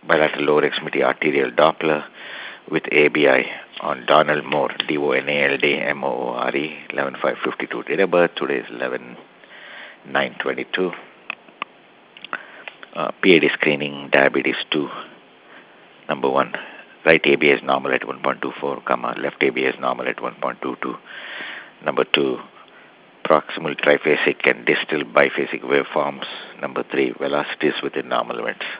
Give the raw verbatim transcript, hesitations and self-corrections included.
bilateral lower extremity arterial Doppler with A B I on Donald Moore, D O N A L D M O O R E, eleven five fifty-two. Date of birth, today is eleven nine twenty-two. Uh, P A D screening, diabetes two. Number one, right A B A is normal at one point two four, comma, left A B A is normal at one point two two. Number two, proximal triphasic and distal biphasic waveforms. Number three, velocities within normal limits.